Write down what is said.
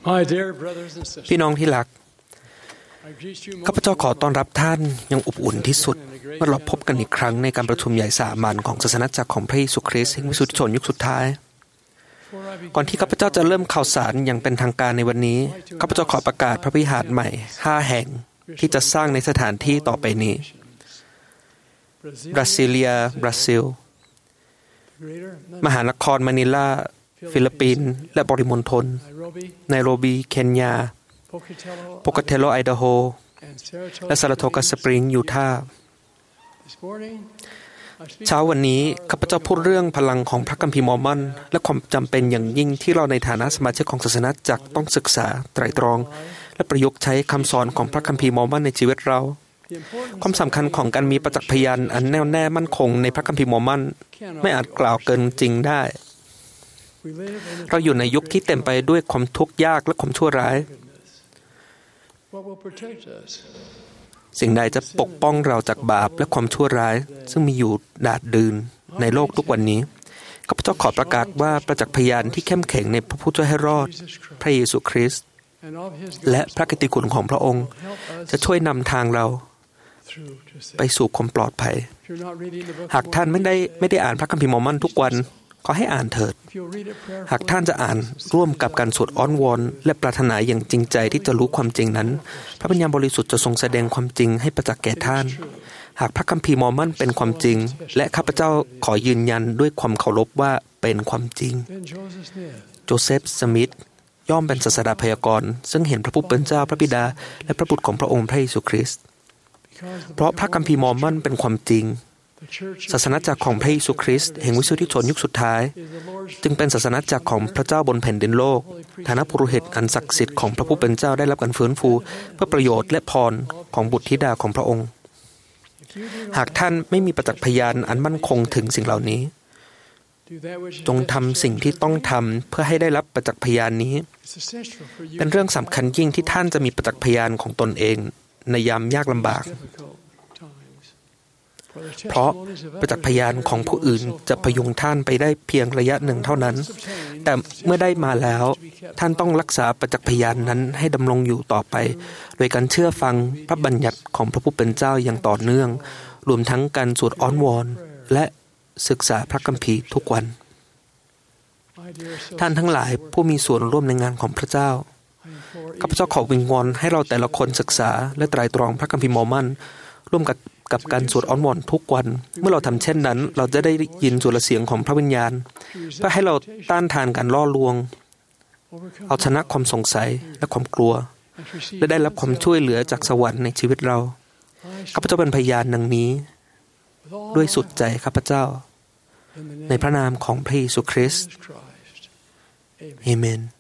พี่น้องที่รักข้าพเจ้าขอต้อนรับท่านอย่างอบอุ่นที่สุดเมื่อเราพบกันอีกครั้งในการประชุมใหญ่สามัญของศาสนาจักรของพระเยซูคริสต์แห่งวิสุทธิชนยุคสุดท้ายก่อนที่ข้าพเจ้าจะเริ่มข่าวสารอย่างเป็นทางการในวันนี้ข้าพเจ้าขอประกาศพระวิหารใหม่5แห่งที่จะสร้างในสถานที่ต่อไปนี้บราซิเลียบราซิลมหานครมะนิลาฟิลิปปินส์และปริมณฑลไนโรบีเคนยาโปกาเทโลไอดาโฮและซาราโทกาสปริงยูทาห์เช้าวันนี้ข้าพเจ้าพูดเรื่องพลังของพระคัมภีร์มอร์มอนและความจำเป็นอย่างยิ่งที่เราในฐานะสมาชิกของศาสนาจักรต้องศึกษาไตร่ตรองและประยุกต์ใช้คำสอนของพระคัมภีร์มอร์มอนในชีวิตเราความสำคัญของการมีประจักษ์พยานอันแน่วแน่มั่นคงในพระคัมภีร์มอร์มอนไม่อาจกล่าวเกินจริงได้เราอยู่ในยุคที่เต็มไปด้วยความทุกข์ยากและความชั่วร้ายสิ่งใดจะปกป้องเราจากบาปและความชั่วร้ายซึ่งมีอยู่ดาดดืนในโลกทุกวันนี้ข้าพเจ้าขอประกาศว่าประจักษ์พยานที่เข้มแข็งในพระผู้ช่วยให้รอดพระเยซูคริสต์และพระกิตติคุณของพระองค์จะช่วยนำทางเราไปสู่ความปลอดภัยหากท่านไม่ได้อ่านพระคัมภีร์มอร์มอนทุกวันขอให้อ่านเถิดหากท่านจะอ่านร่วมกับการสวดอ้อนวอนและปรารถนาอย่างจริงใจที่จะรู้ความจริงนั้นพระวิญญาณบริสุทธิ์จะทรงแสดงความจริงให้ประจักษ์แก่ท่านหากพระคัมภีร์มอร์มอนเป็นความจริงและข้าพเจ้าขอยืนยันด้วยความเคารพว่าเป็นความจริงโจเซฟสมิธย่อมเป็นศาสดาพยากรณ์ซึ่งเห็นพระผู้เป็นเจ้าพระบิดาและพระบุตรของพระองค์พระเยซูคริสต์เพราะพระคัมภีร์มอร์มอนเป็นความจริงศาสนาจักรของพระเยซูคริสต์แห่งวิสุทธิชนยุคสุดท้ายจึงเป็นศาสนาจักรของพระเจ้าบนแผ่นดินโลกฐานะปุโรหิตอันศักดิ์สิทธิ์ของพระผู้เป็นเจ้าได้รับการฟื้นฟูเพื่อประโยชน์และพรของบุตรธิดาของพระองค์หากท่านไม่มีประจักษ์พยานอันมั่นคงถึงสิ่งเหล่านี้จงทำสิ่งที่ต้องทำเพื่อให้ได้รับประจักษ์พยานนี้เป็นเรื่องสำคัญยิ่งที่ท่านจะมีประจักษ์พยานของตนเองในยามยากลำบากเพราะประจักษ์พยานของผู้อื่นจะพยุงท่านไปได้เพียงระยะหนึ่งเท่านั้นแต่เมื่อได้มาแล้วท่านต้องรักษาประจักษ์พยานนั้นให้ดำรงอยู่ต่อไปโดยการเชื่อฟังพระบัญญัติของพระผู้เป็นเจ้าอย่างต่อเนื่องรวมทั้งการสวดอ้อนวอนและศึกษาพระคัมภีร์ทุกวันท่านทั้งหลายผู้มีส่วนร่วมในงานของพระเจ้าข้าพเจ้าขอวิงวอนให้เราแต่ละคนศึกษาและไตร่ตรองพระคัมภีร์มอร์มอนร่วมกับการสวดอ้อนวอนทุกวันเมื่อเราทำเช่นนั้นเราจะได้ยินสุรเสียงของพระวิญญาณเพื่อให้เราต้านทานการล่อลวงเอาชนะความสงสัยและความกลัวและได้รับความช่วยเหลือจากสวรรค์ในชีวิตเราข้าพเจ้าเป็นพยานดังนี้ด้วยสุดใจข้าพเจ้าในพระนามของพระเยซูคริสต์อาเมน